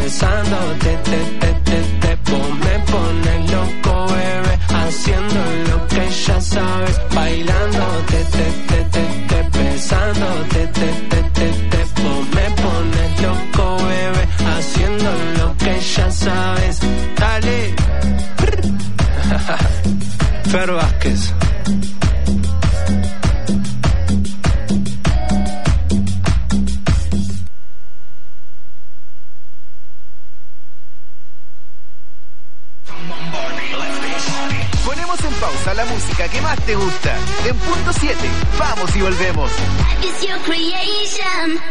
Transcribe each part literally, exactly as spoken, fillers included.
besándote, te, te, te, te, vos me pones loco, bebé, haciendo lo que ya sabes, bailándote, te, te, te, te, besándote, te, te, te, te, vos me pones loco, bebé, haciendo lo que ya sabes, dale. Fer Vázquez. Ponemos en pausa la música que más te gusta. En punto siete, vamos y volvemos. It's your creation.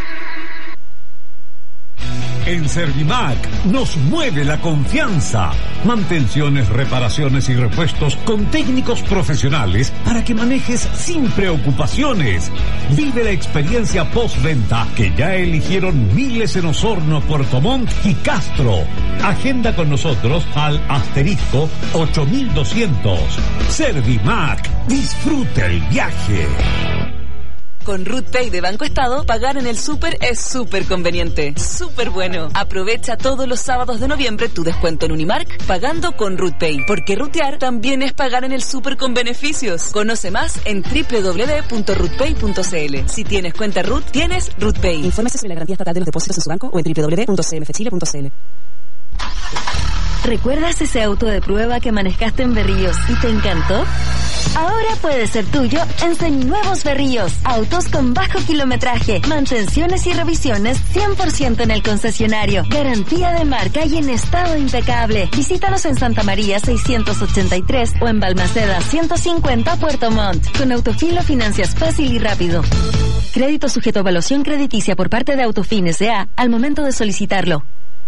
En Servimac nos mueve la confianza. Mantenciones, reparaciones y repuestos con técnicos profesionales para que manejes sin preocupaciones. Vive la experiencia postventa que ya eligieron miles en Osorno, Puerto Montt y Castro. Agenda con nosotros al asterisco ocho mil doscientos. Servimac, disfruta el viaje. Con RootPay de Banco Estado, pagar en el súper es súper conveniente. Súper bueno. Aprovecha todos los sábados de noviembre tu descuento en Unimark pagando con RootPay. Porque rutear también es pagar en el súper con beneficios. Conoce más en doble u doble u doble u punto rootpay punto c l. Si tienes cuenta Root, tienes RootPay. Infórmese sobre la garantía estatal de los depósitos en su banco o en doble u doble u doble u punto c m f chile punto c l. ¿Recuerdas ese auto de prueba que manejaste en Berríos y te encantó? Ahora puede ser tuyo en Seminuevos Berríos. Autos con bajo kilometraje, mantenciones y revisiones cien por ciento en el concesionario. Garantía de marca y en estado impecable. Visítanos en Santa María seiscientos ochenta y tres o en Balmaceda ciento cincuenta Puerto Montt. Con Autofilo financias fácil y rápido. Crédito sujeto a evaluación crediticia por parte de Autofin S A al momento de solicitarlo.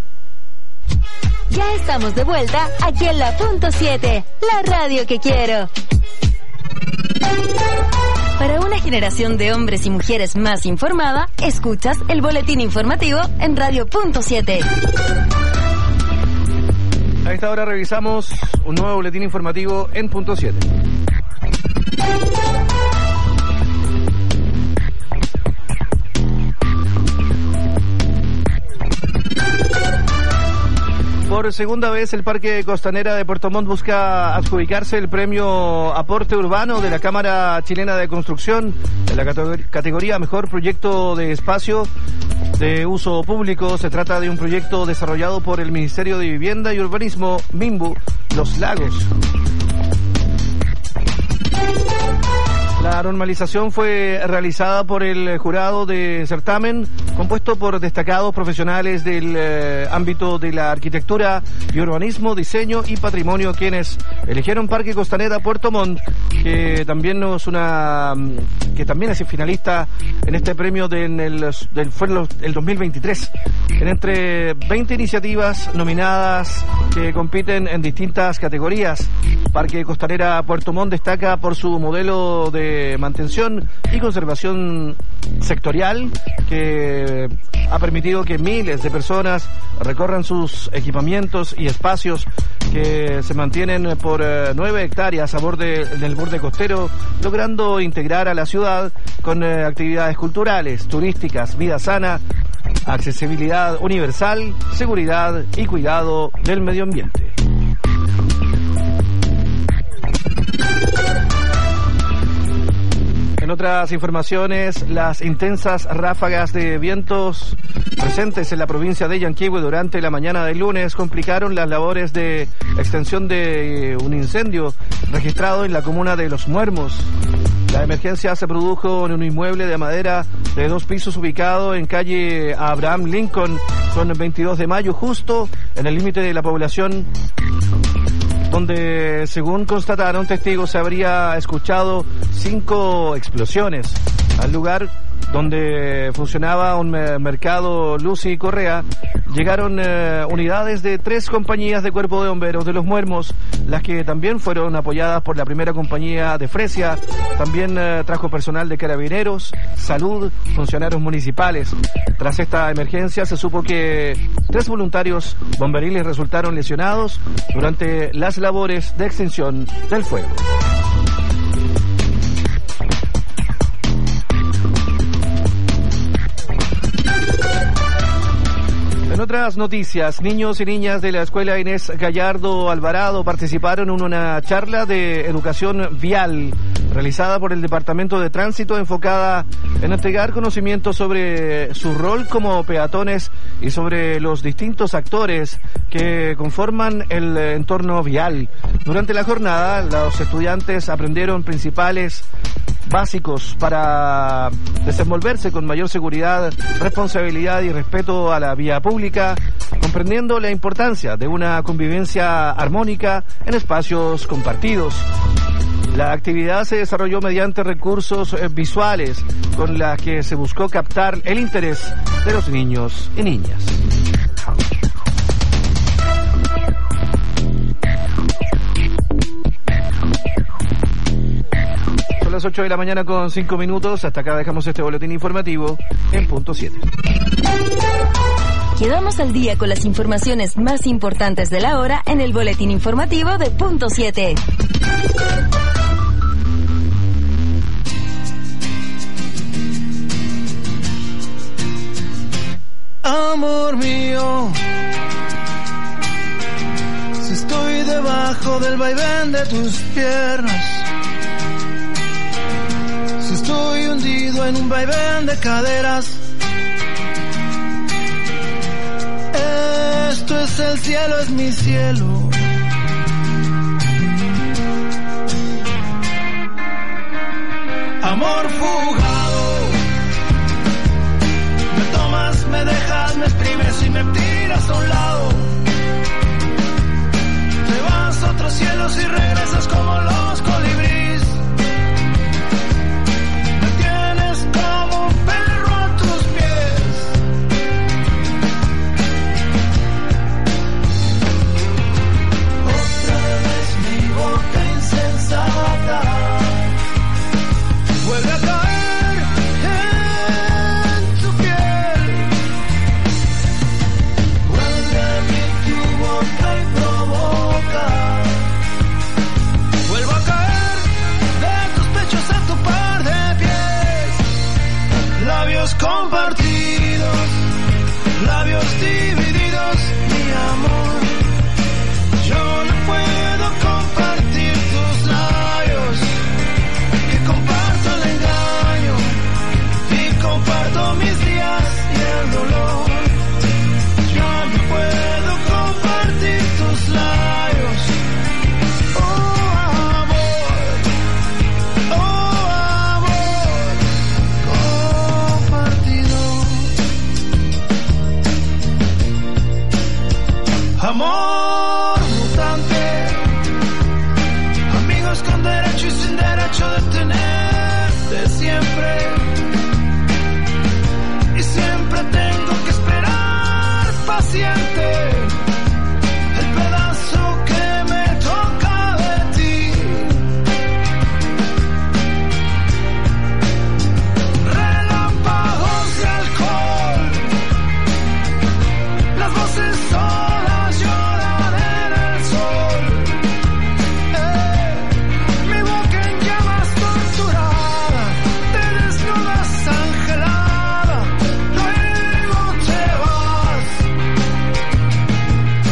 Ya estamos de vuelta aquí en la punto siete, la radio que quiero. Para una generación de hombres y mujeres más informada, escuchas el boletín informativo en Radio Punto siete. A esta hora revisamos un nuevo boletín informativo en Punto siete. Por segunda vez, el Parque Costanera de Puerto Montt busca adjudicarse el premio Aporte Urbano de la Cámara Chilena de Construcción en la categoría Mejor Proyecto de Espacio de Uso Público. Se trata de un proyecto desarrollado por el Ministerio de Vivienda y Urbanismo, MIMBU, Los Lagos. La normalización fue realizada por el jurado de certamen, compuesto por destacados profesionales del eh, ámbito de la arquitectura y urbanismo, diseño y patrimonio, quienes eligieron Parque Costanera Puerto Montt, que también es una que también es finalista en este premio de, en el, del fue el dos mil veintitrés. En entre veinte iniciativas nominadas que compiten en distintas categorías, Parque Costanera Puerto Montt destaca por su modelo de mantención y conservación sectorial que ha permitido que miles de personas recorran sus equipamientos y espacios que se mantienen por eh, nueve hectáreas a borde del borde costero, logrando integrar a la ciudad con eh, actividades culturales, turísticas, vida sana, accesibilidad universal, seguridad y cuidado del medio ambiente. En otras informaciones, las intensas ráfagas de vientos presentes en la provincia de Yanquihue durante la mañana del lunes complicaron las labores de extensión de un incendio registrado en la comuna de Los Muermos. La emergencia se produjo en un inmueble de madera de dos pisos ubicado en calle Abraham Lincoln con veintidós de mayo, justo en el límite de la población, donde, según constataron testigos, se habría escuchado cinco explosiones. Al lugar donde funcionaba un mercado Lucy Correa, llegaron eh, unidades de tres compañías de Cuerpo de Bomberos de Los Muermos, las que también fueron apoyadas por la primera compañía de Fresia. También eh, trajo personal de Carabineros, Salud, funcionarios municipales. Tras esta emergencia se supo que tres voluntarios bomberiles resultaron lesionados durante las labores de extinción del fuego. En En otras noticias, niños y niñas de la Escuela Inés Gallardo Alvarado participaron en una charla de educación vial realizada por el Departamento de Tránsito, enfocada en entregar conocimientos sobre su rol como peatones y sobre los distintos actores que conforman el entorno vial. Durante la jornada, los estudiantes aprendieron principales básicos para desenvolverse con mayor seguridad, responsabilidad y respeto a la vía pública, comprendiendo la importancia de una convivencia armónica en espacios compartidos. La actividad se desarrolló mediante recursos visuales con las que se buscó captar el interés de los niños y niñas. Son las ocho de la mañana con cinco minutos. Hasta acá dejamos este boletín informativo en punto siete. Quedamos al día con las informaciones más importantes de la hora en el boletín informativo de punto siete. Amor mío, si estoy debajo del vaivén de tus piernas, si estoy hundido en un vaivén de caderas, esto es el cielo, es mi cielo. Amor fugado, me tomas, me dejas, me exprimes y me tiras a un lado. Te vas a otros cielos y regresas como los colibríes. Me tienes como un perro a tus pies. Otra vez mi boca insensata vuelve a caer en tu piel. Vuelve a mí tu boca y provoca. Vuelvo a caer de tus pechos a tu par de pies. Labios compartidos, labios divididos, mi amor. Yo no puedo compartir tus labios. Y comparto el engaño, y comparto mis días y el dolor. Yo no puedo compartir tus labios. Oh amor, oh amor compartido. Amor mutante, amigos con derecho y sin derecho de tenerte siempre. Y siempre tengo que esperar paciente el pedazo que me toca de ti. Relámpagos de alcohol, las voces solas lloran en el sol. Eh, mi boca en llamas torturada, te desnudas angelada, luego te vas.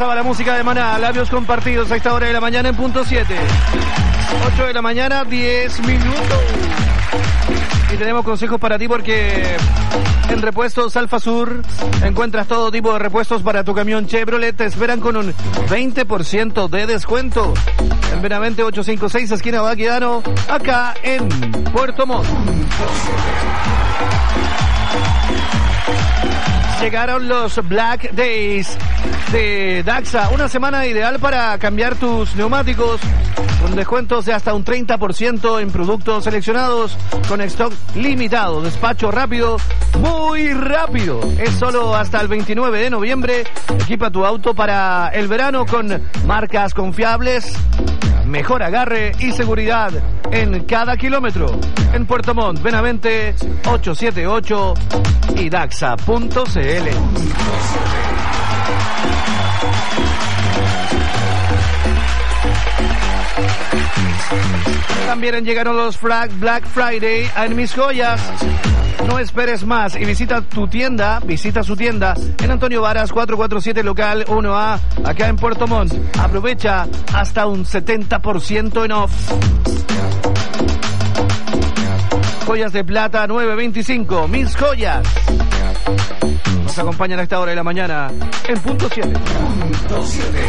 pasaba la música de Maná, labios compartidos a esta hora de la mañana en punto siete. ocho de la mañana, diez minutos. Y tenemos consejos para ti porque en Repuestos Alfa Sur encuentras todo tipo de repuestos para tu camión Chevrolet. Te esperan con un veinte por ciento de descuento. En Benavente ochocientos cincuenta y seis, esquina Baquedano, acá en Puerto Montt. Llegaron los Black Days de Daxa, una semana ideal para cambiar tus neumáticos, con descuentos de hasta un treinta por ciento en productos seleccionados, con stock limitado, despacho rápido, muy rápido. Es solo hasta el veintinueve de noviembre. Equipa tu auto para el verano con marcas confiables, mejor agarre y seguridad en cada kilómetro. En Puerto Montt, Benavente ochocientos setenta y ocho y daxa punto c l. También llegaron los Black Friday en Mis Joyas. No esperes más y visita tu tienda, visita su tienda en Antonio Varas cuatrocientos cuarenta y siete, local uno A, acá en Puerto Montt. Aprovecha hasta un setenta por ciento en off. Joyas de plata nueve veinticinco, Mis Joyas. Nos acompañan a esta hora de la mañana en punto siete. Punto siete.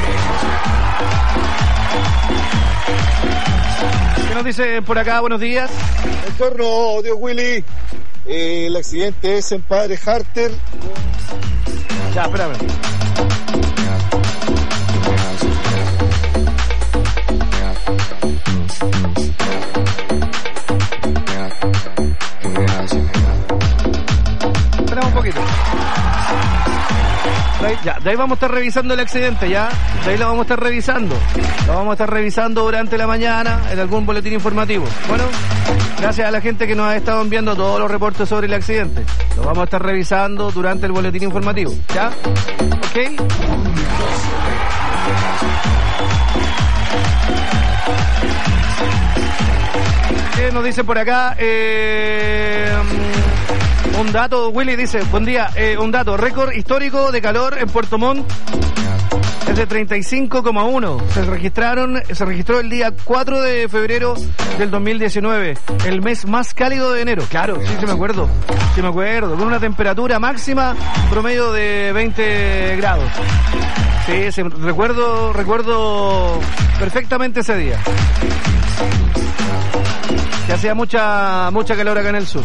¿Qué nos dice por acá? Buenos días. El torno, Dios Willy. Eh, el accidente es en Padre Harter. Ya, espérame. Espera un poquito. De ahí, ya, de ahí vamos a estar revisando el accidente, ya. De ahí lo vamos a estar revisando. Lo vamos a estar revisando durante la mañana en algún boletín informativo. Bueno, gracias a la gente que nos ha estado enviando todos los reportes sobre el accidente. Lo vamos a estar revisando durante el boletín informativo, ¿ya? ¿Ok? ¿Qué nos dice por acá? Eh... Un dato, Willy dice, buen día, eh, un dato, récord histórico de calor en Puerto Montt es de treinta y cinco coma uno. Se registraron, se registró el día cuatro de febrero del dos mil diecinueve, el mes más cálido de enero. Claro, sí, sí me acuerdo, sí me acuerdo, con una temperatura máxima promedio de veinte grados. Sí, sí, recuerdo, recuerdo perfectamente ese día. Que hacía mucha, mucha calor acá en el sur.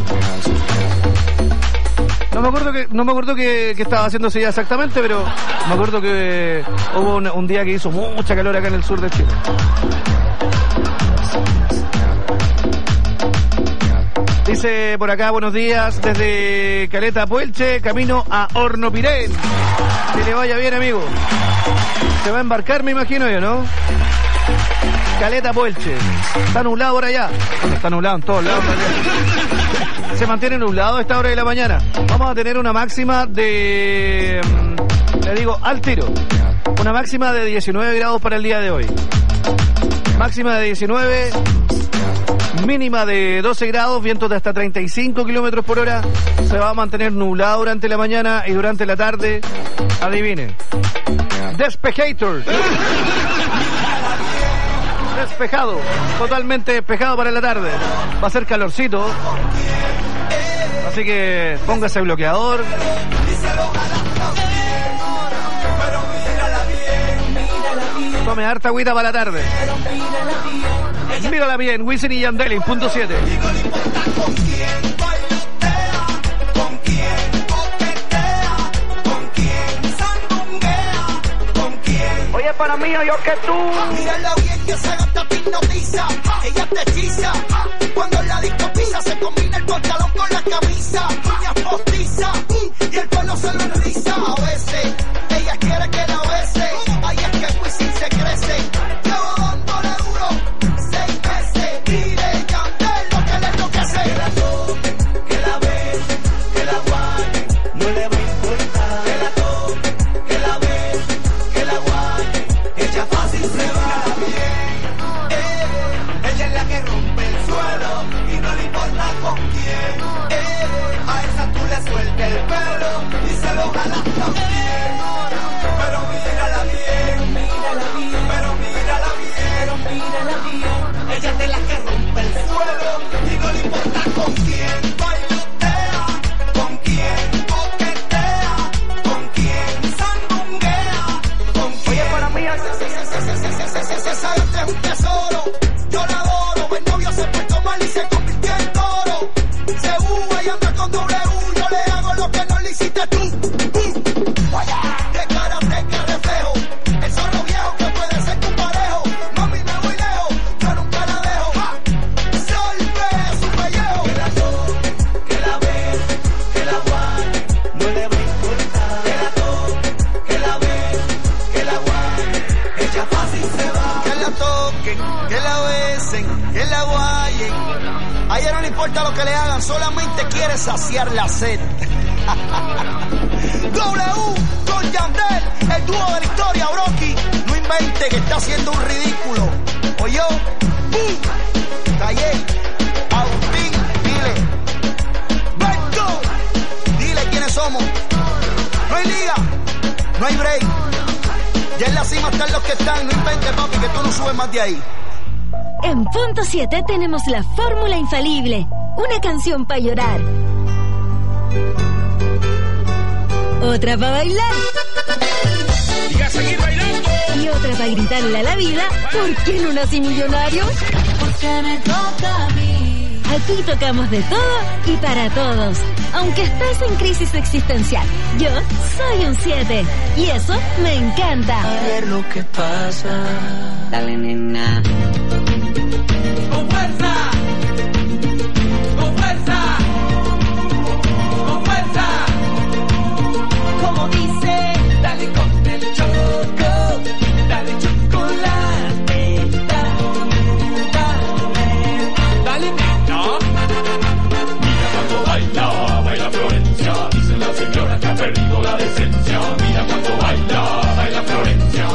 No me acuerdo que no me acuerdo que, que estaba haciendo ese día exactamente, pero me acuerdo que hubo un, un día que hizo mucha calor acá en el sur de Chile. Dice por acá, buenos días, desde Caleta Puelche, camino a Hornopirén. Que le vaya bien, amigo. Se va a embarcar, me imagino yo, ¿no? Caleta Puelche. Está nublado por allá. Bueno, está nublado en todos lados. Se mantiene nublado a esta hora de la mañana. Vamos a tener una máxima de... Le digo, al tiro. Una máxima de diecinueve grados para el día de hoy. Máxima de diecinueve. Mínima de doce grados. Vientos de hasta treinta y cinco kilómetros por hora. Se va a mantener nublado durante la mañana y durante la tarde. Adivinen. Despejator. Despejado, totalmente despejado para la tarde. Va a ser calorcito, así que póngase bloqueador. Tome harta agüita para la tarde. Mírala bien, Wisin y Yandel en punto siete. Oye, para mí, yo que tú. Mírala bien que se gasta te hipnotiza. Ella te hechiza. Cuando la disco pisa, se combina el pantalón con la camisa. Ella postiza y el pelo se lo enriza. A veces, ella quiere que la bese. Ahí es que Wisin se crece. Llevo dándole duro seis meses. Mire, Yandel, lo que le enloquece. Que la toque, que la bese, que la guarde. No le va a importar. Que la toque, que la bese, que la guarde. Ella fácil se va bien. Eh, ella es la que rompe el suelo y no le importa con quién. Eh, a esa tú le sueltas el ella no le importa lo que le hagan, solamente quiere saciar la sed. W con Yandel, el dúo de la historia, Brocky. No invente que está haciendo un ridículo. O yo, ¡pum! Callé, Agustín, dile. Berto, dile quiénes somos. No hay liga, no hay break. Ya en la cima están los que están. No invente, papi, que tú no subes más de ahí. En Punto siete tenemos la fórmula infalible. Una canción para llorar. Otra para bailar. Y a seguir bailando. Y otra para gritarle a la vida, ¿por qué no nací millonario? Porque me toca a mí. Aquí tocamos de todo y para todos. Aunque estés en crisis existencial, yo soy un siete. Y eso me encanta. A ver lo que pasa. Dale, nena. Con fuerza. Con fuerza. Con fuerza. Como dice, dale con el choco, dale chocolate, dale, dale, dale, no. Mira cuando baila, baila Florencia, dicen las señoras que ha perdido la decencia. Mira cuando baila, baila Florencia.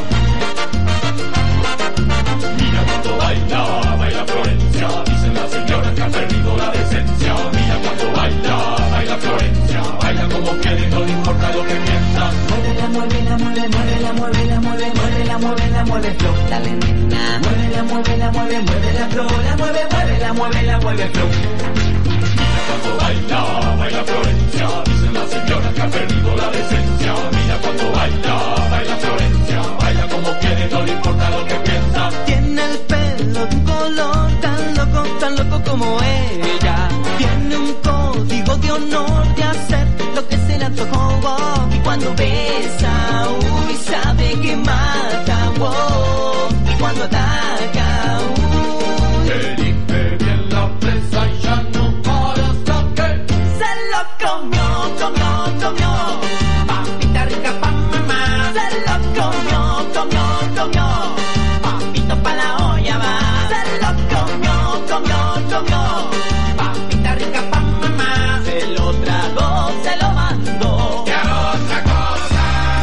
Mira cuando baila, baila Florencia, dicen las señoras que ha perdido la decencia. Mira cuando baila, baila Florencia, baila como quiere, no le importa lo que piensa. Muévela, muévela, mueve, muévela, muévela, mueve, muévela, muévela, mueve, flow, dale, nena. Muévela, muévela, mueve, muévela, flow, la mueve, muévela, muévela, mueve, flow. Mira cuando baila, baila Florencia, dicen las señoras que ha perdido la decencia. Mira cuando baila, baila Florencia, baila como quiere, no le importa lo que piensa. Tiene el pelo de un color tan loco, tan loco como ella. Tiene un código de honor de hacer lo que se le antojó. Y cuando besa, uy, sabe que mata, wow. Y cuando ataca, uy, Elige bien la presa y ya no para saque. se lo comió, comió, comió. Papita rica pa' mamá. Se lo comió, comió, comió. Papito pa' la olla va. Se lo comió, comió, comió. Papita rica pa' mamá. Se lo tragó, se lo mandó. Y a otra cosa.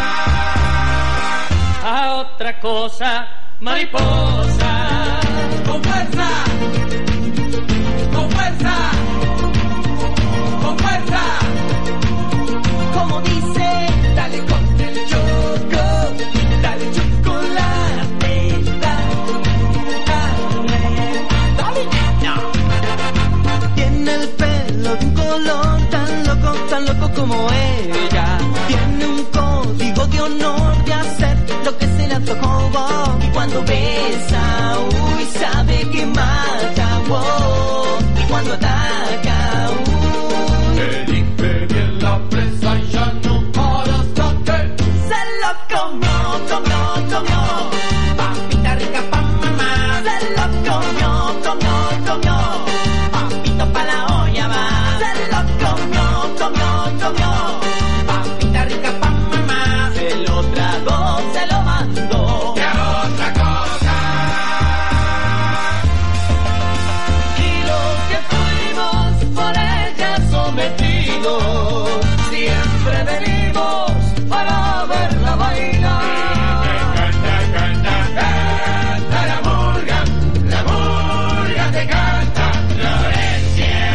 A otra cosa, mariposa. Con fuerza. Con fuerza. Con fuerza. Como dice, dale con el choco, dale chocolate, dale, dale, no. Tiene el pelo de un color tan loco, tan loco como ella. Tiene un código de honor de hacer lo que se le antojó. Y cuando besa, uy, sabe que mata, wow. Y cuando ataca, uy, Elige bien la presa y ya no para saque. se lo comió, comió, comió. Papita rica pa' mamá. Se lo comió, comió, comió. Papito pa' la olla va. Se lo comió, comió, comió. Papita rica pa' mamá. Se lo tragó, se lo mandó. Y a otra cosa. Y los que fuimos por ella sometidos, siempre venimos para verla bailar. Canta, canta, canta la murga, la murga te canta, Florencia.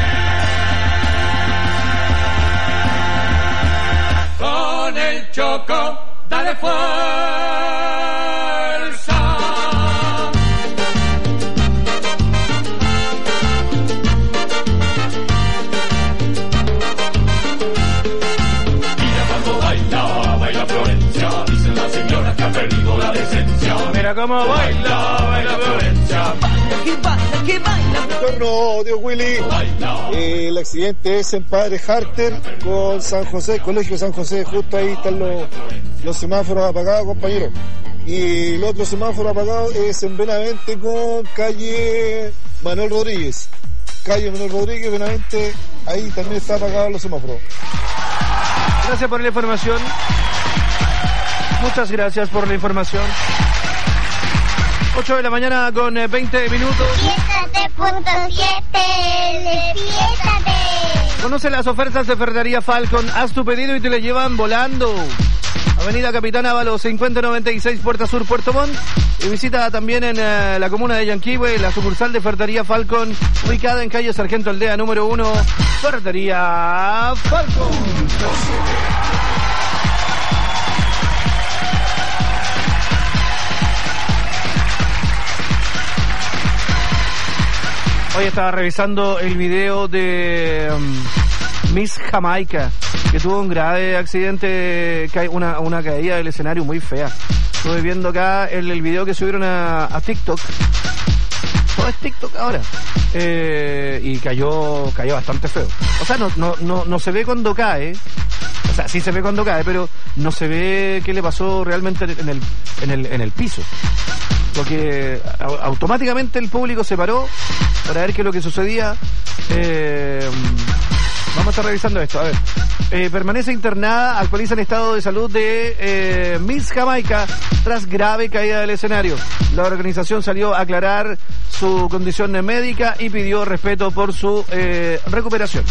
Con el choco, dale fuerza. Mira cuando baila, baila Florencia, dicen las señoras que ha perdido la decencia. Mira cómo baila, baila Florencia. Baila, que baila, que baila. Retorno, Dios Willy. Eh, el accidente es en Padre Harter con San José, Colegio San José. Justo ahí están los, los semáforos apagados, compañeros. Y el otro semáforo apagado es en Benavente con calle Manuel Rodríguez. Calle Manuel Rodríguez, Benavente, ahí también está apagado los semáforos. Gracias por la información. Muchas gracias por la información. ocho de la mañana con veinte minutos. siete punto siete Conoce las ofertas de Ferretería Falcon. Haz tu pedido y te lo llevan volando. Avenida Capitán Ávalo, cincuenta noventa y seis, Puerta Sur, Puerto Montt. Y visita también en uh, la comuna de Yanquihue la sucursal de Ferretería Falcon, ubicada en calle Sargento Aldea número uno. Ferretería Falcon. Hoy estaba revisando el video de um, Miss Jamaica, que tuvo un grave accidente, una, una caída del escenario muy fea. Estuve viendo acá el, el video que subieron a, a TikTok. Todo es TikTok ahora. Eh, y cayó cayó bastante feo. O sea, no, no, no, no se ve cuando cae. O sea, sí se ve cuando cae, pero no se ve qué le pasó realmente en el, en el, en el piso. Porque automáticamente el público se paró para ver qué es lo que sucedía. Eh, vamos a estar revisando esto. A ver, eh, permanece internada, actualiza el estado de salud de eh, Miss Jamaica tras grave caída del escenario. La organización salió a aclarar su condición médica y pidió respeto por su eh, recuperación.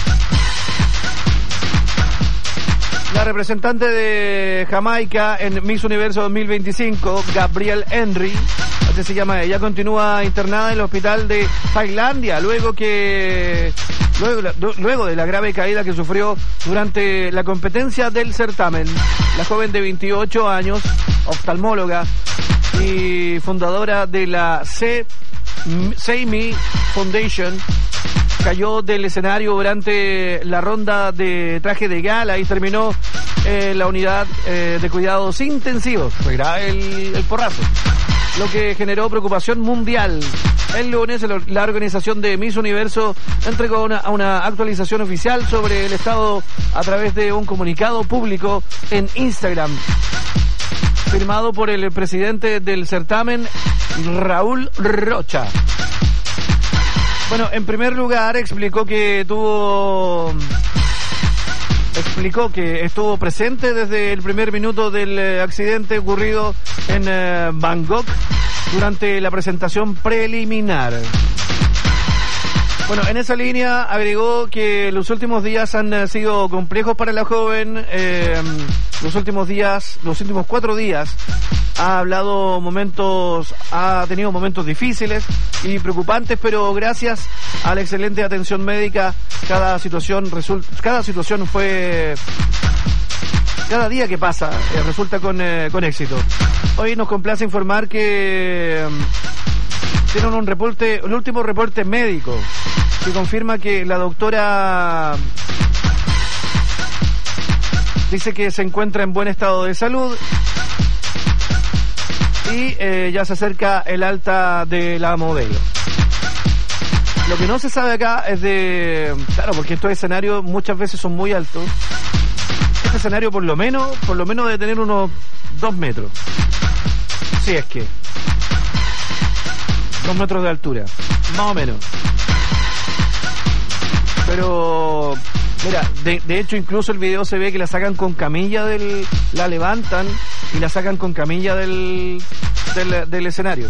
La representante de Jamaica en Miss Universo dos mil veinticinco, Gabrielle Henry, así se llama ella, continúa internada en el hospital de Tailandia luego que luego, luego de la grave caída que sufrió durante la competencia del certamen. La joven de veintiocho años, oftalmóloga y fundadora de la C Say Me Foundation, cayó del escenario durante la ronda de traje de gala y terminó en la unidad eh, de cuidados intensivos. Fue grave el, el porrazo, lo que generó preocupación mundial. El lunes la organización de Miss Universo entregó una, una actualización oficial sobre el estado a través de un comunicado público en Instagram, firmado por el presidente del certamen, Raúl Rocha. Bueno, en primer lugar explicó que tuvo... explicó que estuvo presente desde el primer minuto del eh, accidente ocurrido en eh, Bangkok durante la presentación preliminar. Bueno, en esa línea agregó que los últimos días han eh, sido complejos para la joven. Eh, los últimos días, los últimos cuatro días ha hablado momentos, ha tenido momentos difíciles y preocupantes, pero gracias a la excelente atención médica, cada situación resulta, cada situación fue, cada día que pasa eh, resulta con, eh, con éxito. Hoy nos complace informar que eh, tienen un reporte, el último reporte médico que confirma que la doctora dice que se encuentra en buen estado de salud y eh, ya se acerca el alta de la modelo. Lo que no se sabe acá es de... Claro, porque estos escenarios muchas veces son muy altos. Este escenario por lo menos, por lo menos debe tener unos dos metros. Si es que... Dos metros de altura, más o menos. Pero... Mira, de, de hecho incluso el video se ve que la sacan con camilla del... La levantan y la sacan con camilla del... Del, del escenario.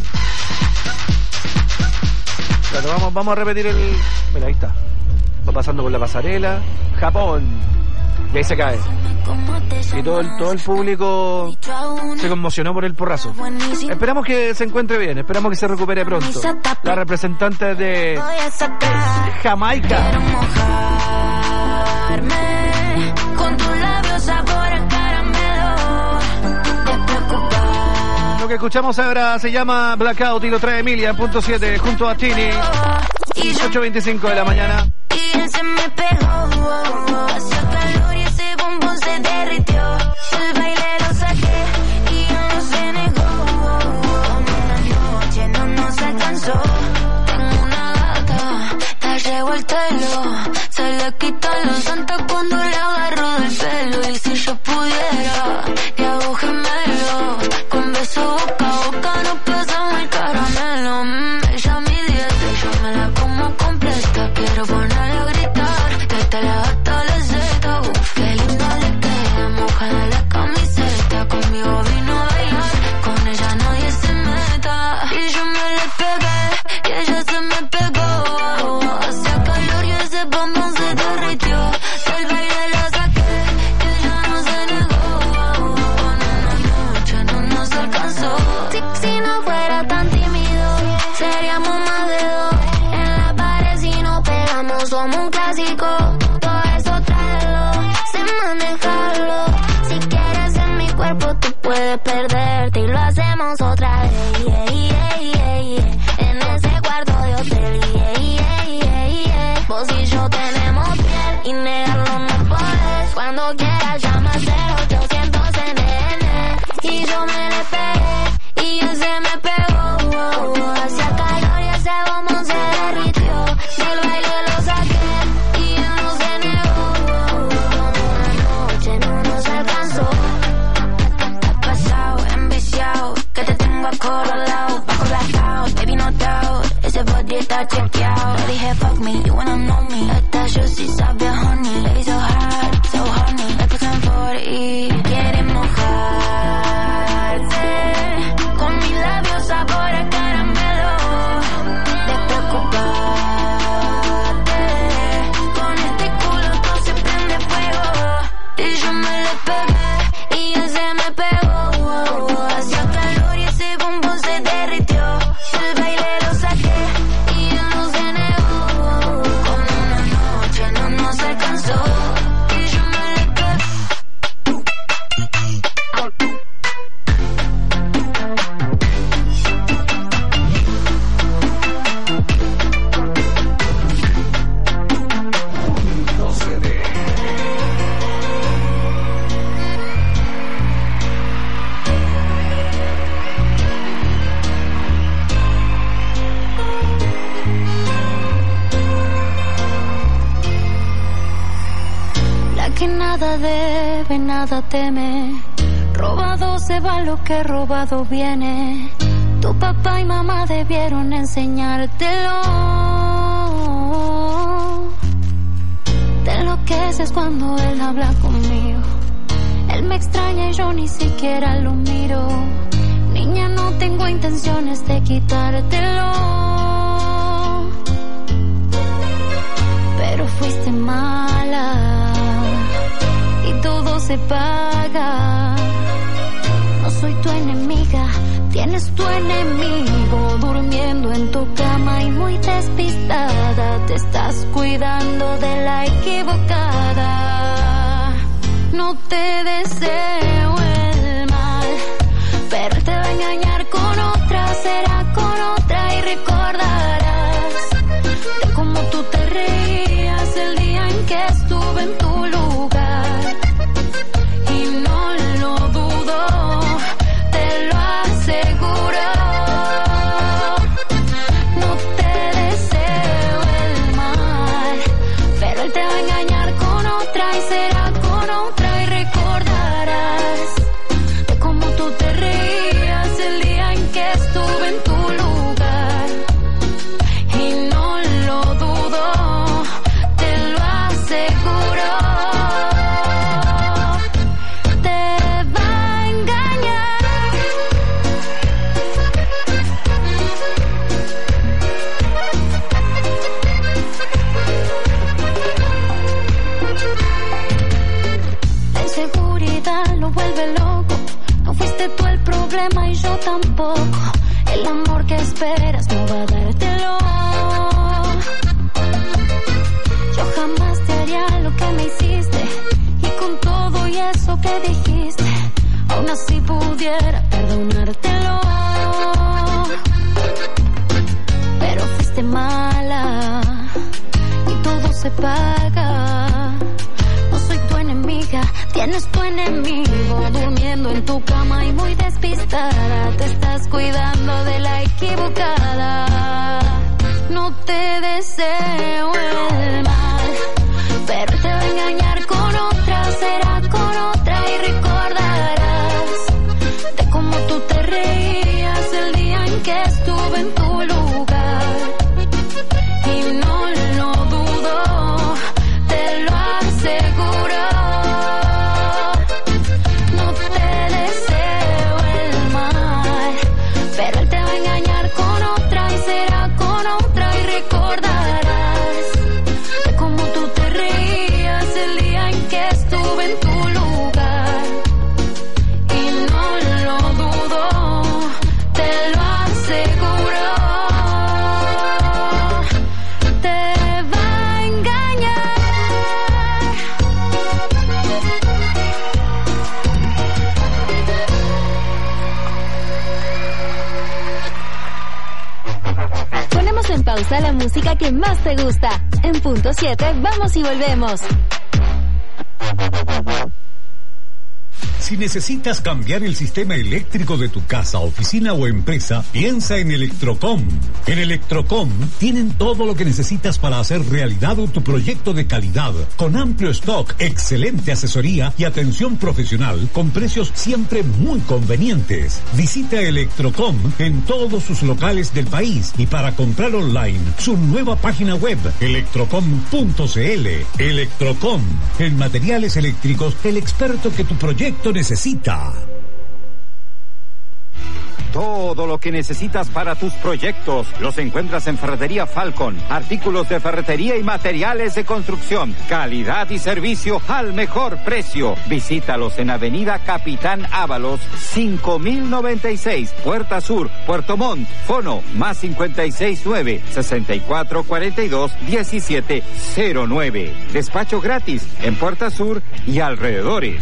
Claro, vamos, vamos a repetir el... Mira, ahí está. Va pasando por la pasarela. Japón. Y ahí se cae. Y todo el, todo el público se conmocionó por el porrazo. Esperamos que se encuentre bien, esperamos que se recupere pronto. La representante de Jamaica. Con tus labios sabor a caramelo. Lo que escuchamos ahora se llama Blackout y lo trae Emilia en punto siete junto a Tini. ocho veinticinco de la mañana. Y él se me pegó, hacía calor y ese bombón se derritió. El baile lo saqué y él no se negó. Una noche no nos alcanzó. Tengo una gata, la llevo al telo. Se le quita los santos cuando le agarro del pelo. Y si yo pudiera, le hago gemelo. Con beso boca a boca nos pasamos el caramelo. Mm, ella mi dieta y yo me la como completa. Quiero ponerla a gritar, desde la hasta la zeta. Uf, qué linda le queda, mojada la camiseta. Conmigo vino a bailar, con ella nadie se meta. Y yo me le pegué, y ella se me pegó. Hacía calor y ese bombón se derritió. somos un clásico. Todo eso tráelo, sé manejarlo. Si quieres en mi cuerpo, tú puedes perderte y lo hacemos otra vez. Yeah, yeah, yeah, yeah. En ese cuarto de hotel. Yeah, yeah, yeah, yeah. Vos y yo tenemos piel y negarlo no puedes. Cuando quieras llama cero ochocientos N N. Y yo me le pegué y él se me pegó. Oh, oh. Hacía calor y ese bombón se derritió. Del baile lo saqué y él no se negó. Oh, oh. Una noche no nos alcanzó. Pasado, enviciado, que te tengo acorralado. Bajo blackout, baby no doubt. Ese body está chequeado. Le dije fuck me, you wanna know me. Esta juicy sabe honey. Baby so hard, so honey. Me puse en forty y quiere mojarse. Con mis labios sabor a caramelo. Despreocupate. Con este culo todo se prende fuego. Y yo me le pegué y él se me pegó. Hacía calor y ese bombón se derritió. Del baile lo saqué y él no se negó. Con una noche no nos alcanzó. Y yo me le pegué. La que nada debe, nada teme. Robado se va lo que robado viene. Tu papá y mamá debieron enseñártelo. Te enloqueces cuando él habla conmigo. Él me extraña y yo ni siquiera lo miro. Niña, no tengo intenciones de quitártelo. Pero fuiste mala y todo se paga. No soy tu enemiga, tienes tu enemigo durmiendo en tu cama y muy despistada. Te estás cuidando de la equivocada. No te deseo el mal, pero él te va a engañar con otra, será con otra y recordarás de cómo tú te reías el día en que estuve en tu lugar. Y no lo dudo, te lo aseguro. No te deseo el mal, pero él te va a engañar con otra y será con otra y recordarás de cómo tú te reías el día en que estuve en tu lugar. Y no lo dudo, te lo aseguro. Te va a engañar. La inseguridad lo vuelve loco. No fuiste tú el problema y yo tampoco. El amor que esperas no va a dártelo. Yo jamás te haría lo que me hiciste. Y con todo y eso que dijiste, aún así pudiera perdonártelo. Pero fuiste mala y todo se paga. No soy tu enemiga, tienes tu enemigo durmiendo en tu cama y muy despistada. Te estás cuidando de la equivocada. No te deseo el mal, pero él te va a engañar con otra, será con otra y recordarás de cómo tú te reías el día en que estuve en tu lugar. Y no lo dudo, te lo aseguro. No te deseo el mal, pero él te va a engañar con otra y será con otra y recordarás de cómo Pausa la música que más te gusta. En punto siete, vamos y volvemos. Si necesitas cambiar el sistema eléctrico de tu casa, oficina o empresa, piensa en Electrocom. En Electrocom tienen todo lo que necesitas para hacer realidad tu proyecto de calidad, con amplio stock, excelente asesoría y atención profesional, con precios siempre muy convenientes. Visita Electrocom en todos sus locales del país y para comprar online, su nueva página web, electrocom punto c l. Electrocom, en materiales eléctricos, el experto que tu proyecto necesita. Todo lo que necesitas para tus proyectos los encuentras en Ferretería Falcon. Artículos de ferretería y materiales de construcción. Calidad y servicio al mejor precio. Visítalos en Avenida Capitán Ábalos, cinco mil noventa y seis, Puerta Sur, Puerto Montt. Fono más cincuenta y seis nueve, sesenta y cuatro cuarenta y dos, diecisiete cero nueve. Despacho gratis en Puerta Sur y alrededores.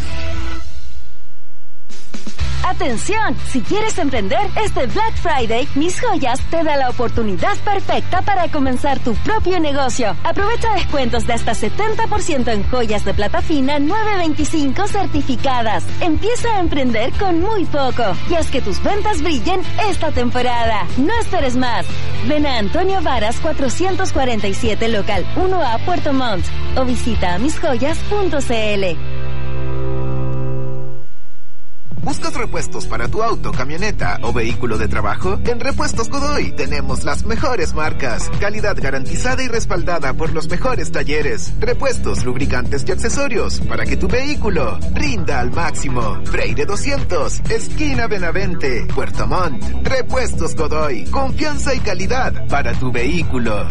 ¡Atención! Si quieres emprender, este Black Friday, Mis Joyas te da la oportunidad perfecta para comenzar tu propio negocio. Aprovecha descuentos de hasta setenta por ciento en joyas de plata fina nueve veinticinco certificadas. Empieza a emprender con muy poco y haz que tus ventas brillen esta temporada. No esperes más. Ven a Antonio Varas cuatrocientos cuarenta y siete, local uno A, Puerto Montt, o visita mis joyas punto c l. ¿Buscas repuestos para tu auto, camioneta o vehículo de trabajo? En Repuestos Godoy tenemos las mejores marcas, calidad garantizada y respaldada por los mejores talleres, repuestos, lubricantes y accesorios para que tu vehículo rinda al máximo. Freire doscientos, esquina Benavente, Puerto Montt. Repuestos Godoy, confianza y calidad para tu vehículo.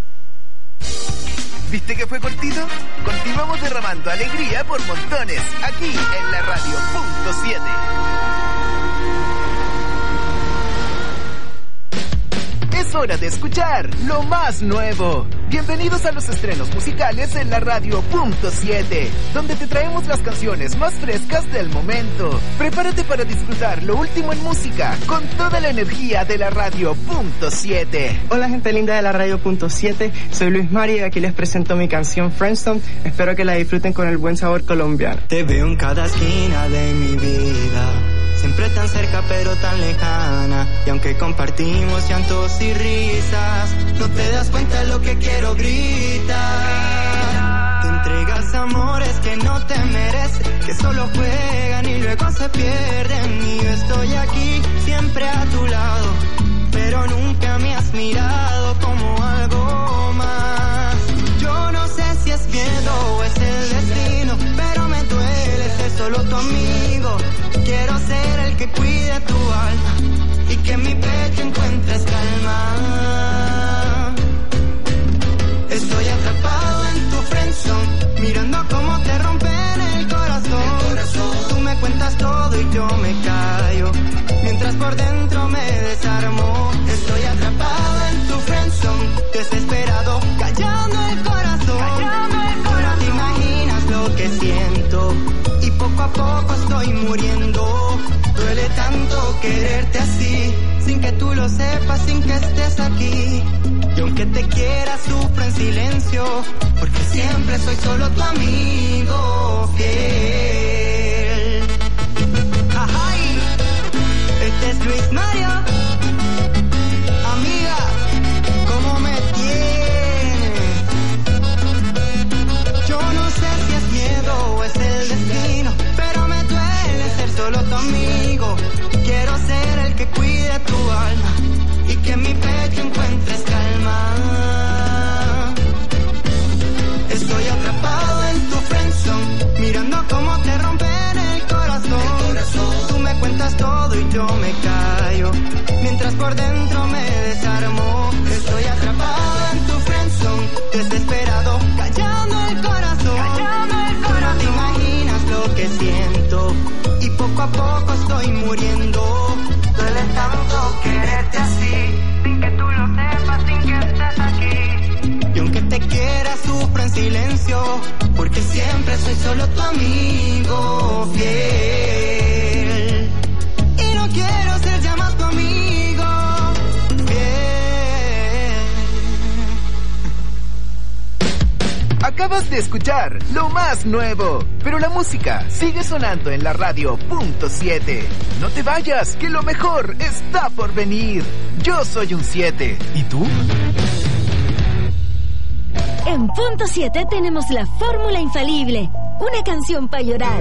¿Viste que fue cortito? Continuamos derramando alegría por montones, aquí en la radio punto siete. Es hora de escuchar lo más nuevo. Bienvenidos a los estrenos musicales en la radio punto siete, donde te traemos las canciones más frescas del momento. Prepárate para disfrutar lo último en música con toda la energía de la radio punto siete. Hola gente linda de la radio punto siete, soy Luis Mari y aquí les presento mi canción Friendstone. Espero que la disfruten con el buen sabor colombiano. Te veo en cada esquina de mi vida, siempre tan cerca pero tan lejana, y aunque compartimos llantos y risas, no te das cuenta de lo que quiero gritar. Te entregas amores que no te merecen, que solo juegan y luego se pierden, y yo estoy aquí siempre a tu lado, pero nunca me has mirado como algo más. Yo no sé si es miedo o es el destino, pero me duele ser solo tu amigo. Quiero ser el que cuide tu alma y que en mi pecho encuentres calma. Estoy atrapado en tu friendzone, mirando cómo te rompen el corazón. el corazón. Tú me cuentas todo y yo me callo, mientras por dentro me desarmo. Estoy atrapado en tu friendzone, desesperado, callando el corazón. Callando el corazón. No te imaginas lo que siento, y poco a poco estoy muriendo. Duele tanto quererte así, sin que tú lo sepas, sin que estés aquí. Y aunque te quiera, sufro en silencio, porque siempre soy solo tu amigo fiel. Ajay, este es Luis Mario. Amiga, ¿cómo me tienes? Yo no sé si es miedo o es el destino, pero me duele ser solo tu amigo. Quiero ser el que cuide tu alma y que en mi pecho encuentres calma. Estoy atrapado en tu friendzone, mirando cómo te rompen el corazón. el corazón. Tú me cuentas todo y yo me callo, mientras por dentro me desarmo. Estoy atrapado en tu friendzone, desesperado, callando el corazón. Callando el corazón. No te imaginas lo que siento, y poco a poco estoy muriendo. Duele tanto quererte así, sin que tú lo sepas, sin que estés aquí. Y aunque te quiera, sufro en silencio, porque siempre soy solo tu amigo fiel. Y no quiero ser ya más tu amigo fiel. Acabas de escuchar lo más nuevo, pero la música sigue sonando en la radio punto siete. No te vayas, que lo mejor está por venir. Yo soy un siete. ¿Y tú? En punto siete tenemos la fórmula infalible. Una canción para llorar.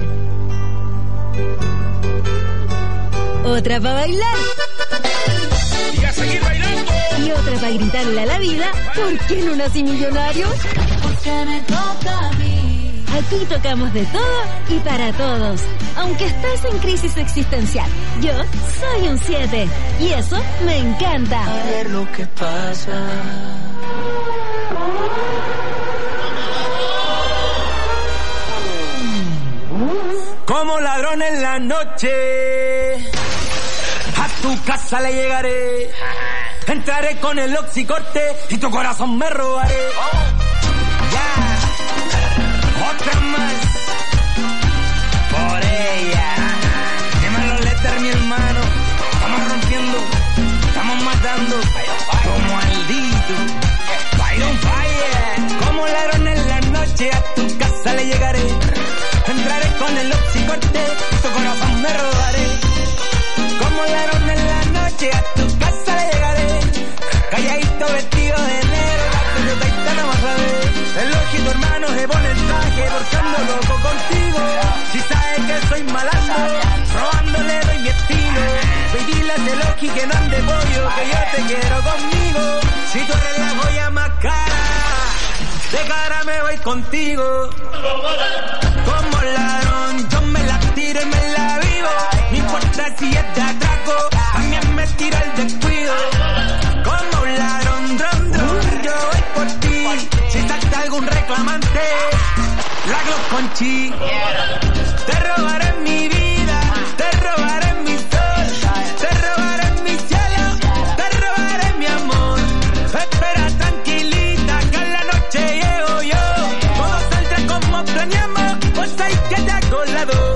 Otra para bailar. Y a seguir bailando. Y otra para gritarle a la vida, ¿por qué no nací millonario? Porque me toca a mí. Aquí tocamos de todo y para todos. Aunque estés en crisis existencial, yo soy un siete. Y eso me encanta. A ver lo que pasa. Como ladrón en la noche, a tu casa le llegaré. Entraré con el oxicorte y tu corazón me robaré. Ya, otra más por ella. Dímelo, Lester, mi hermano. Estamos rompiendo, estamos matando como maldito. Fire on fire. Como ladrón en la noche, a tu casa le llegaré. Entraré con el oxicorte, tu corazón me robaré. Como ladrón en la noche, a tu casa le llegaré. Calladito vestido de negro, la pelota no vas a ver. El ojito hermano se pone el traje, porque ando loco contigo. Si sabes que soy malandro, robándole doy mi estilo. Baby, dile al Loki que no ande pollo, que yo te quiero conmigo. Si tú eres la joya más cara, de cara me voy contigo. Como ladrón, yo me la tiro y me la vivo. No importa si es de atraco, también me tira el descuido. Como un ladrón, dron, dron, yo voy por ti. Si salta algún reclamante, la Glock con chi. Te robaré mi vida, te robaré mi sol, te robaré mi cielo, te robaré mi amor. Espera tranquilita que en la noche llego yo. Todo saldrá como planeamos, pues hay que te hago lado.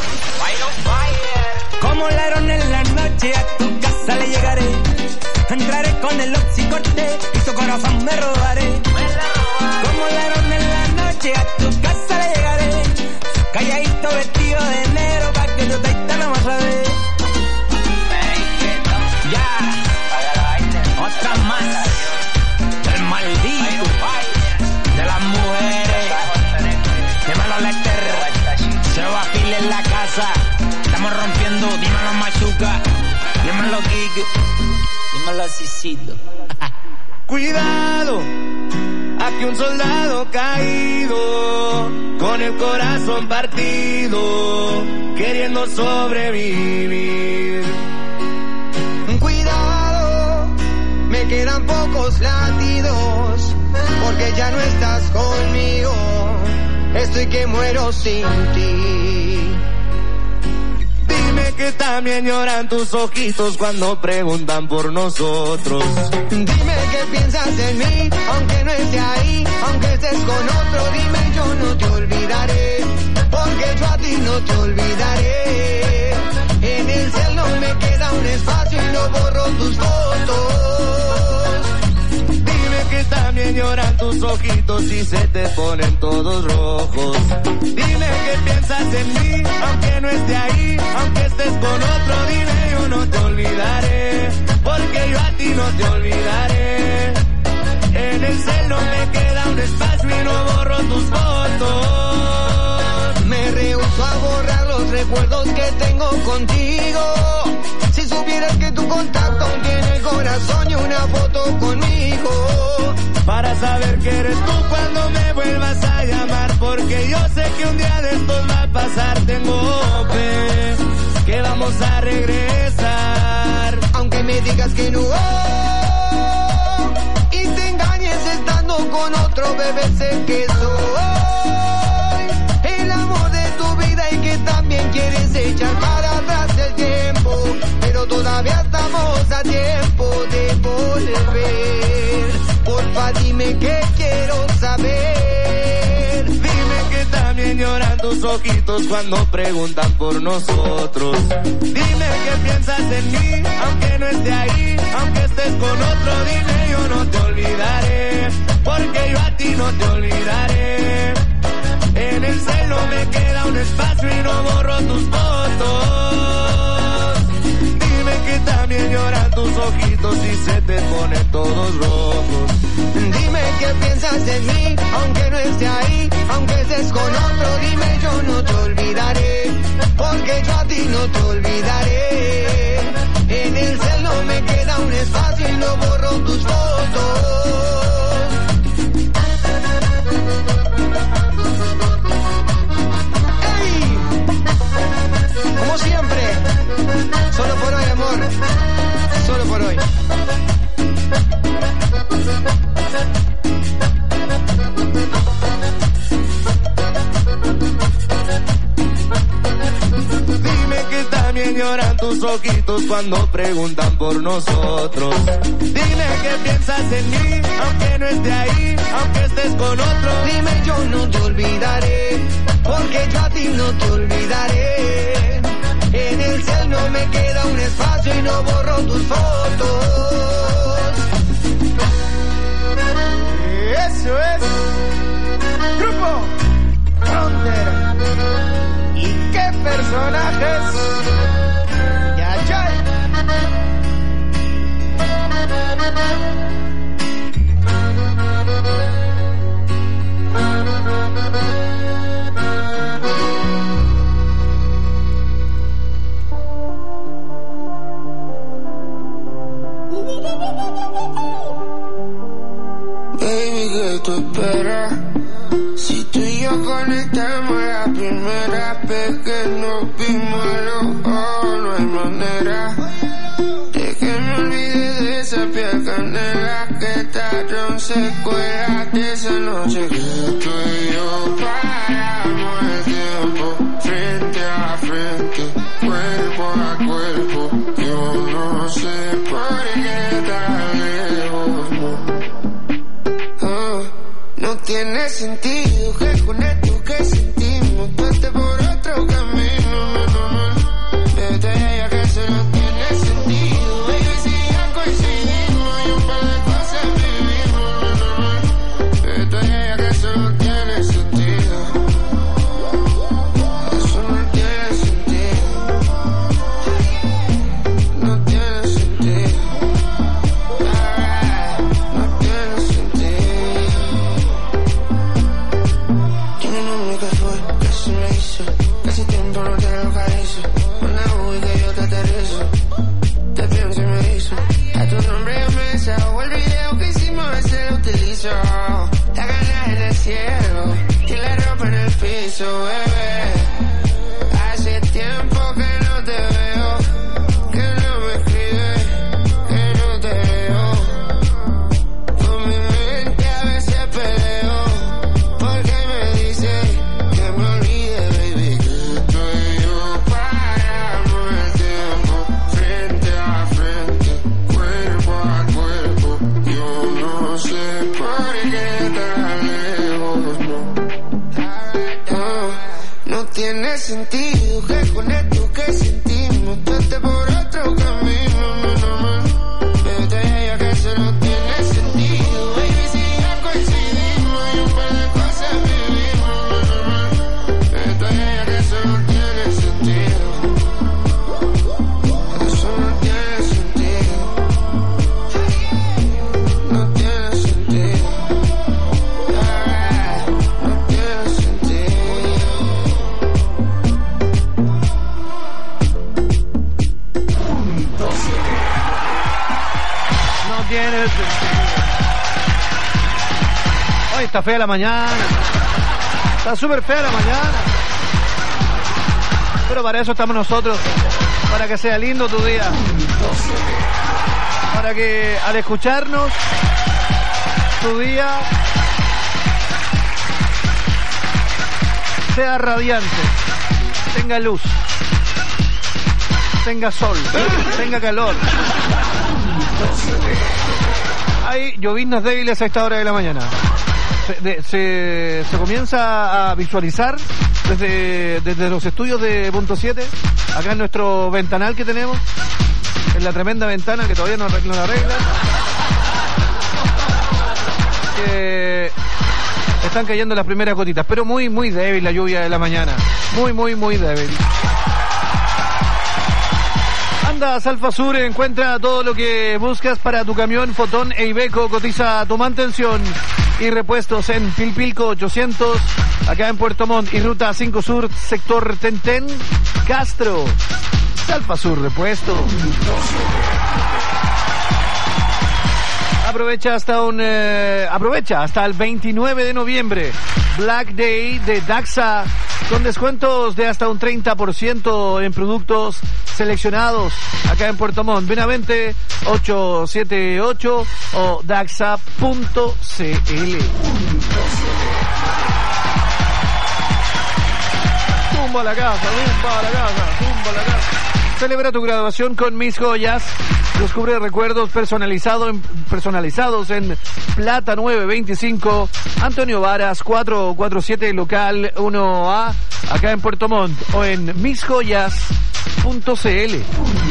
Como ladrón en la noche, a tu casa le llegaré. Entraré con el oxicorte y tu corazón me robaré. Como ladrón en la noche, a tu casa le llegaré. Calladito vestido de negro, pa' que tu taita no vas a ver. Ya, otra más. El maldito de las mujeres. Dímelo, Lester. Se va a fila en la casa. Estamos rompiendo, dímelo, Machuca. Dímelo, Kike. Dímelo, Cicito. Cuidado, aquí un soldado caído, con el corazón partido, queriendo sobrevivir. Cuidado, me quedan pocos latidos, porque ya no estás conmigo, estoy que muero sin ti. Dime que también lloran tus ojitos cuando preguntan por nosotros. Dime que piensas en mí, aunque no esté ahí, aunque estés con otro. Dime, yo no te olvidaré, porque yo a ti no te olvidaré. En el cielo me queda un espacio y no borro tus fotos. Dime que también lloran tus ojitos y se te ponen todos rojos. Dime que piensas en mí, aunque no esté ahí, aunque estés con otro. Dime, yo no te olvidaré, porque yo a ti no te olvidaré. En el cielo me queda un espacio y no borro tus fotos. Me rehúso a borrar los recuerdos que tengo contigo. Si supieras que tu contacto aún tiene el corazón y una foto conmigo, para saber que eres tú cuando me vuelvas a llamar, porque yo sé que un día de estos va a pasar. Tengo fe que vamos a regresar, aunque me digas que no, y te engañes estando con otro, bebé, sé que soy el amor de tu vida y que también quieres echar para atrás el tiempo, pero todavía estamos a tiempo de volver. Porfa, dime que quiero saber. Dime que también lloran tus tus ojitos cuando preguntan por nosotros. Dime qué piensas en mí, aunque no esté ahí, aunque estés con otro, dime, yo no te olvidaré, porque yo a ti no te olvidaré. En el cielo me queda un espacio y no borro tus fotos. Dime que también lloran tus ojitos y se te ponen todos rojos. Dime qué piensas de mí, aunque no esté ahí, aunque estés con otro, dime, yo no te olvidaré, porque yo a ti no te olvidaré. En el cielo me queda un espacio y no borro tus fotos. ¡Ey! Como siempre, solo por hoy, amor, solo por hoy. Dime que también lloran tus ojitos cuando preguntan por nosotros. Dime qué piensas en mí, aunque no esté ahí, aunque estés con otro. Dime, yo no te olvidaré, porque yo a ti no te olvidaré. En el cielo me queda un espacio y no borro tus fotos. Eso es Grupo Frontera. ¿Y qué personajes? Ya, ya. Baby, ¿qué tú esperas? Si tú y yo conectamos la primera vez que nos vimos a los ojos, no hay manera de que me olvide de esa piel canela que tallaron secuelas de esa noche que tú y yo paramos el tiempo frente a frente, cuerpo a cuerpo. Yo no sé por qué tan lejos, no. Oh, no tiene sentido que con esto que sentimos tú estés por otro camino, no, no, no. Vete ya que eso no tiene sentido, baby, si ya coincidimos y un par de cosas vivimos, no, no, no. Vete ya que eso no tiene sentido. Eso no tiene sentido. No tiene sentido. No tiene sentido. Tiene un nombre que fue, que se me hizo. Casi tiempo no te localizo. Una U y que yo te aterrizo. Te pienso y me hizo. A tu nombre yo me desahogo. El video que hicimos ese lo utilizo. La gana en el cielo y la ropa en el piso, bebé. Hace tiempo que no te veo, que no me escribes, que no te veo. Con mi mente a veces peleo, porque me dice que me olvide, baby, que tú y yo paramos el tiempo frente a frente, cuerpo a cuerpo. Yo no sé por qué tan lejos, no. Oh, no tiene sentido que con esto que sentimos tú estés por otro camino, no, no, no. Vete ya que eso no tiene sentido, baby, si ya coincidimos y un par de cosas vivimos, no, no, no. Vete ya que eso no tiene sentido. Eso no tiene sentido. No tiene sentido. Ah, no tiene sentido. No tiene sentido. Hoy está fea la mañana. Está súper fea la mañana. Pero para eso estamos nosotros. Para que sea lindo tu día. Para que al escucharnos, tu día sea radiante. Tenga luz. Tenga sol. Tenga calor. Hay lloviznas débiles a esta hora de la mañana. se, de, se, se comienza a visualizar desde, desde los estudios de Punto siete, acá en nuestro ventanal que tenemos, en la tremenda ventana que todavía no, no la arreglan. Que están cayendo las primeras gotitas, pero muy, muy débil la lluvia de la mañana. Muy, muy, muy débil. Anda a Salfa Sur, encuentra todo lo que buscas para tu camión, Fotón e Iveco, cotiza tu mantención y repuestos en Pilpilco ochocientos, acá en Puerto Montt, y Ruta cinco Sur, sector Tentén, Castro. Salfa Sur Repuesto. Aprovecha hasta un eh, aprovecha hasta el veintinueve de noviembre, Black Day de Daxa, con descuentos de hasta un treinta por ciento en productos seleccionados acá en Puerto Montt. Benavente ochocientos setenta y ocho o daxa punto c l. Tumba la casa, tumba la casa, tumba la casa. Celebra tu graduación con Mis Joyas. Descubre recuerdos personalizado en, personalizados en Plata nueve veinticinco, Antonio Varas cuatrocientos cuarenta y siete, local uno A, acá en Puerto Montt, o en mis joyas punto c l.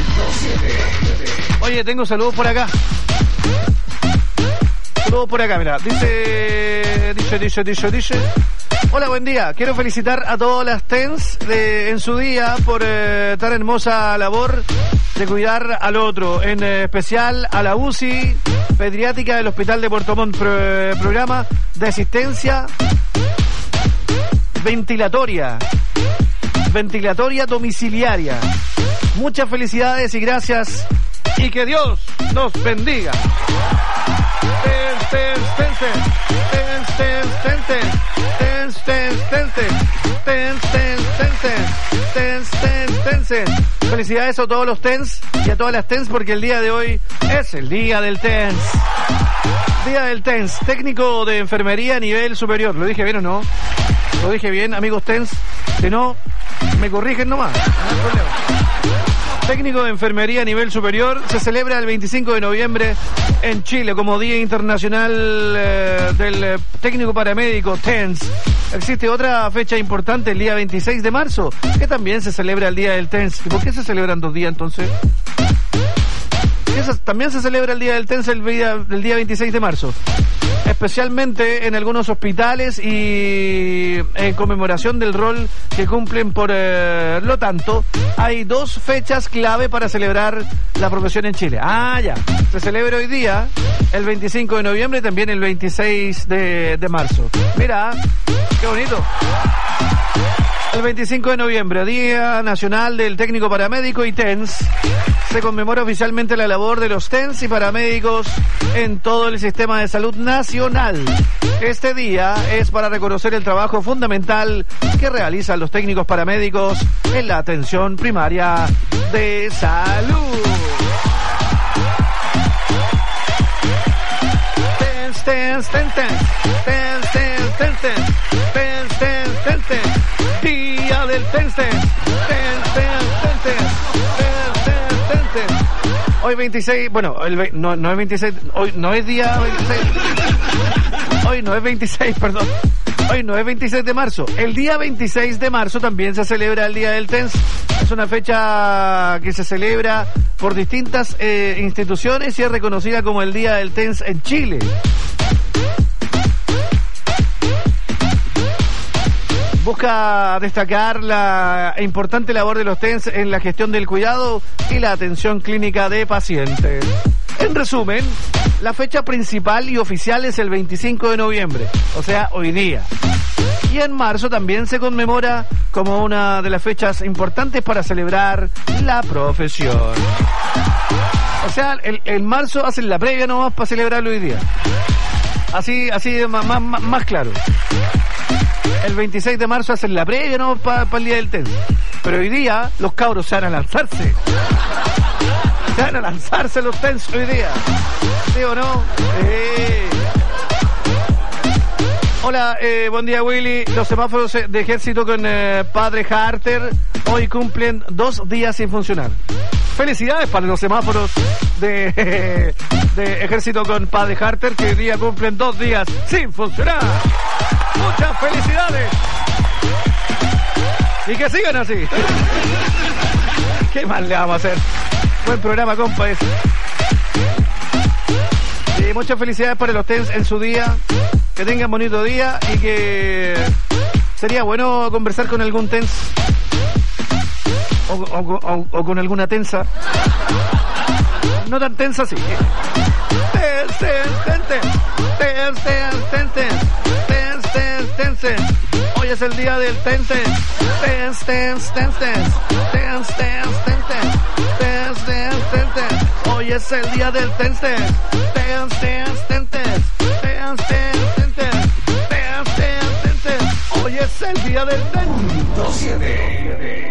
Oye, tengo saludos por acá. Saludos por acá, mira. Dice, dice, dice, dice, dice. Hola, buen día. Quiero felicitar a todas las T E N S de, en su día por eh, tan hermosa labor de cuidar al otro, en eh, especial a la U C I pediátrica del Hospital de Puerto Montt, pro, eh, programa de asistencia ventilatoria, ventilatoria domiciliaria. Muchas felicidades y gracias, y que Dios nos bendiga. Ten, ten, ten, ten, ten, ten, ten, ten, ten, ten, ten, ten, ten. Felicidades a todos los T E N S y a todas las T E N S, porque el día de hoy es el día del T E N S. Día del T E N S, técnico de enfermería a nivel superior. ¿Lo dije bien o no? Lo dije bien, amigos T E N S. Si no, me corrigen nomás, no hay problema. Técnico de enfermería a nivel superior se celebra el veinticinco de noviembre en Chile como Día Internacional eh, del eh, Técnico Paramédico T E N S. Existe otra fecha importante, el día veintiséis de marzo, que también se celebra el Día del T E N S. ¿Y por qué se celebran dos días entonces? También se celebra el Día del T E N S el día, el día veintiséis de marzo, especialmente en algunos hospitales y en conmemoración del rol que cumplen. Por eh, lo tanto, hay dos fechas clave para celebrar la profesión en Chile. Ah, ya. Se celebra hoy día, el veinticinco de noviembre, y también el veintiséis de, de marzo. Mira, qué bonito. El veinticinco de noviembre, Día Nacional del Técnico Paramédico y T E N S. Se conmemora oficialmente la labor de los T E N S y paramédicos en todo el sistema de salud nacional. Este día es para reconocer el trabajo fundamental que realizan los técnicos paramédicos en la atención primaria de salud. T E N S, T E N S, T E N S, T E N S, T E N S, T E N S, T E N S, T E N S, T E N S, T E N S. Día del T E N S, T E N S, T E N S, T E N S, T E N S. Hoy veintiséis, bueno, el, no, no es veintiséis, hoy no es día veintiséis, hoy no es veintiséis, perdón, hoy no es veintiséis de marzo, el día veintiséis de marzo también se celebra el Día del T E N S. Es una fecha que se celebra por distintas eh, instituciones y es reconocida como el Día del T E N S en Chile. Busca destacar la importante labor de los T E N S en la gestión del cuidado y la atención clínica de pacientes. En resumen, la fecha principal y oficial es el veinticinco de noviembre, o sea, hoy día. Y en marzo también se conmemora como una de las fechas importantes para celebrar la profesión. O sea, el, en marzo hacen la previa nomás para celebrarlo hoy día. Así, así más, más, más claro. El veintiséis de marzo hacen la previa, ¿no? Para pa el Día del T E N S. Pero hoy día los cabros se van a lanzarse. Se van a lanzarse los T E N S hoy día. ¿Sí o no? Eh. Hola, eh, buen día, Willy. Los semáforos de ejército con eh, Padre Harter hoy cumplen dos días sin funcionar. felicidades para los semáforos de, de Ejército con Padre Harter, que hoy día cumplen dos días sin funcionar. Muchas felicidades. Y que sigan así. ¿Qué más le vamos a hacer? Buen programa, compa, ese. Y muchas felicidades para los TENS en su día. Que tengan bonito día y que sería bueno conversar con algún TENS o, o, o, o con alguna tensa. No tan tensa, sí. TENS, TENS, TENS, TENS, TENS, TENS, TENS, TENS, TENS. Hoy es el día del TENS, TENS, TENS, TENS, TENS, TENS, TENS, TENS, TENS, TENS. Hoy es el día del TENS, TENS, TENS, TENS, TENS, TENS, TENS, TENS. Hoy es el día del TENS. siete.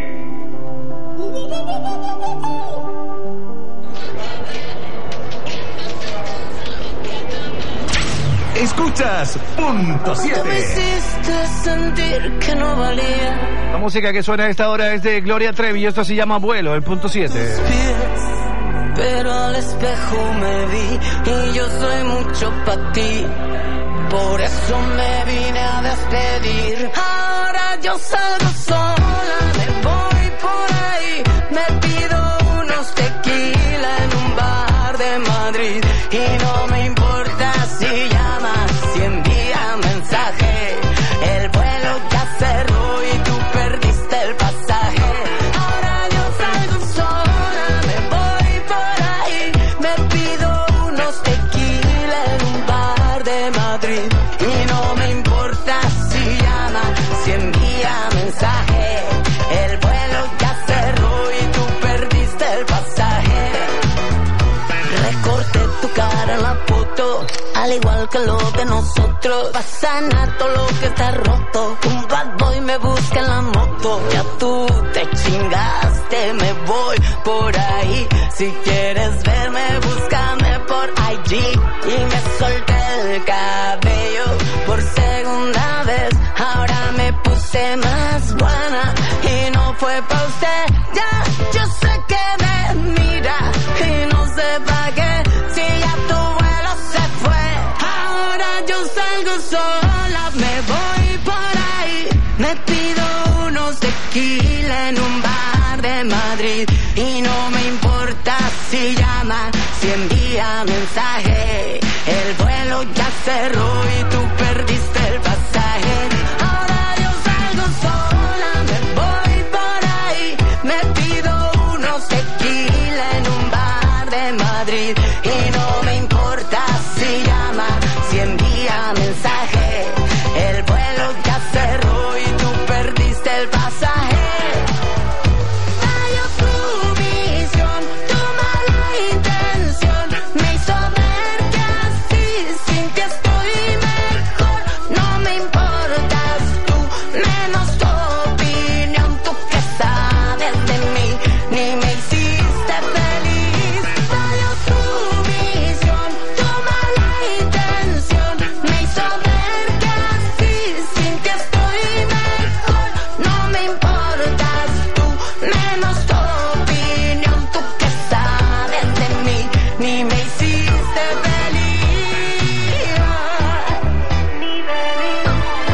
Escuchas Punto siete. Me hiciste sentir que no valía. La música que suena a esta hora es de Gloria Trevi y esto se llama Vuelo, el Punto siete. Pero al espejo me vi y yo soy mucho para ti. Por eso me vine a despedir. Ahora yo salgo sola, me voy por ahí. Me pido unos tequila en un bar de Madrid. Y no me importa si llamas, si envía mensaje. El vuelo ya cerró y tú perdiste el pasaje. Ahora yo salgo sola, me voy por ahí. Me pido unos tequila en un bar de Madrid. Y no me importa si llama, si envía mensaje. El vuelo ya cerró y tú perdiste el pasaje. Recorté tu cara en la foto, al igual que lo de nosotros. Va a sanar todo lo que está roto. Un bad boy me busca en la moto. Ya tú te chingaste, me voy por ahí. Si quieres verme, búscame por I G. Y me solté el cabello por segunda vez. Ahora me puse más buena y no fue pa' usted. Ya, yo sé que me mira y no sé pa' qué. Si ya tu vuelo se fue. Ahora yo salgo sola, me voy por ahí. Me pido unos tequila en un bar de Madrid. Y no me importa si llama, si envía mensaje. El vuelo ya cerró y tú perdiste el pasaje. Ahora yo salgo sola, me voy por ahí. Me pido unos tequila en un bar de Madrid. Y no me importa si llama, si envía mensaje. El vuelo ya cerró y tú perdiste el pasaje. Falló tu visión, tu mala intención me hizo ver que así sin ti estoy mejor. No me importas tú, menos tu opinión. Tú que sabes de mí, ni me hiciste feliz. Falló tu visión, tu mala intención me hizo ver que así sin ti estoy mejor. No me importas tú, menos tu opinión. Tú que sabes de mí, ni me hiciste feliz. Ni feliz.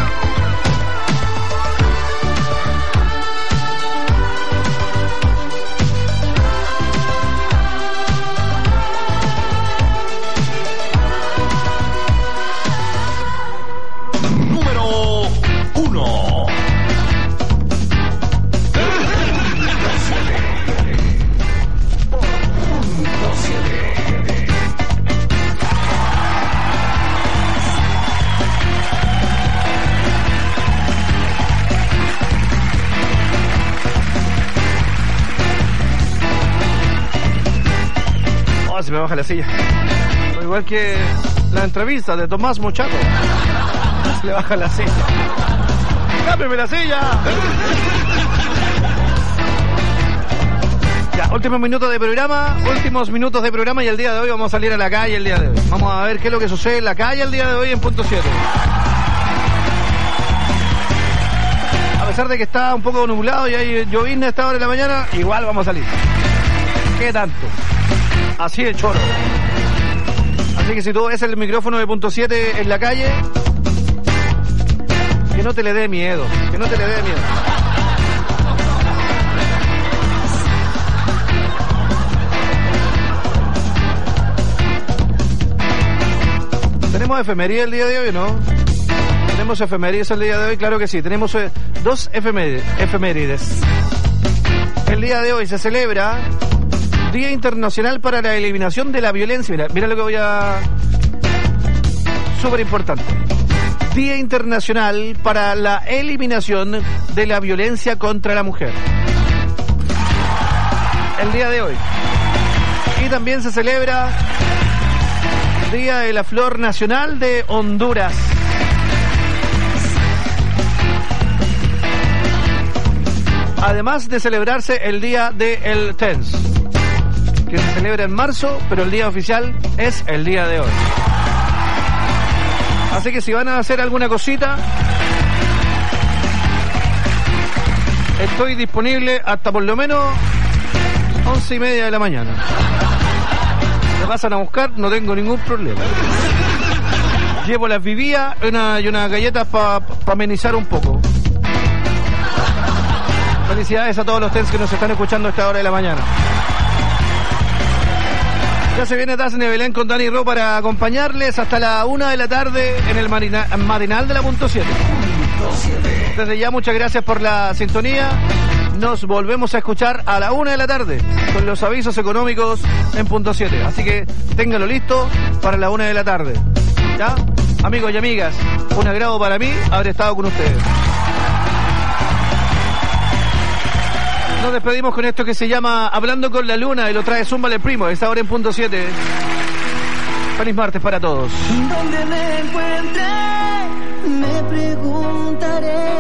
Número uno. Oh, se me baja la silla. O igual que la entrevista de Tomás Mochaco. Se le baja la silla. ¡Cámbiame la silla! Ya, últimos minutos de programa, últimos minutos de programa y el día de hoy vamos a salir a la calle el día de hoy. Vamos a ver qué es lo que sucede en la calle el día de hoy en Punto siete. A pesar de que está un poco nublado y hay llovizna a esta hora de la mañana, igual vamos a salir. ¿Qué tanto? Así de choro. Así que si tú ves el micrófono de punto siete en la calle, que no te le dé miedo, que no te le dé miedo. ¿Tenemos efemérides el día de hoy o no? ¿Tenemos efemérides el día de hoy? Claro que sí, tenemos eh, dos efemérides, efemérides. El día de hoy se celebra Día Internacional para la Eliminación de la Violencia. Mira, mira lo que voy a... Súper importante. Día Internacional para la Eliminación de la Violencia contra la Mujer. El día de hoy. Y también se celebra Día de la Flor Nacional de Honduras. Además de celebrarse el Día del Tense, que se celebra en marzo, pero el día oficial es el día de hoy. Así que si van a hacer alguna cosita, estoy disponible hasta por lo menos once y media de la mañana. Me pasan a buscar, no tengo ningún problema. Llevo las vivías una, y unas galletas para pa amenizar un poco. Felicidades a todos los tens que nos están escuchando a esta hora de la mañana. Ya se viene Daphne Belén con Dani Ro para acompañarles hasta la una de la tarde en el marina, matinal de la punto siete. Desde ya muchas gracias por la sintonía. Nos volvemos a escuchar a la una de la tarde con los avisos económicos en punto siete. Así que ténganlo listo para la una de la tarde. ¿Ya? Amigos y amigas, un agrado para mí haber estado con ustedes. Nos despedimos con esto que se llama Hablando con la Luna y lo trae Zúmbale Primo, es ahora en punto siete. Feliz martes para todos. Donde me encuentre, me preguntaré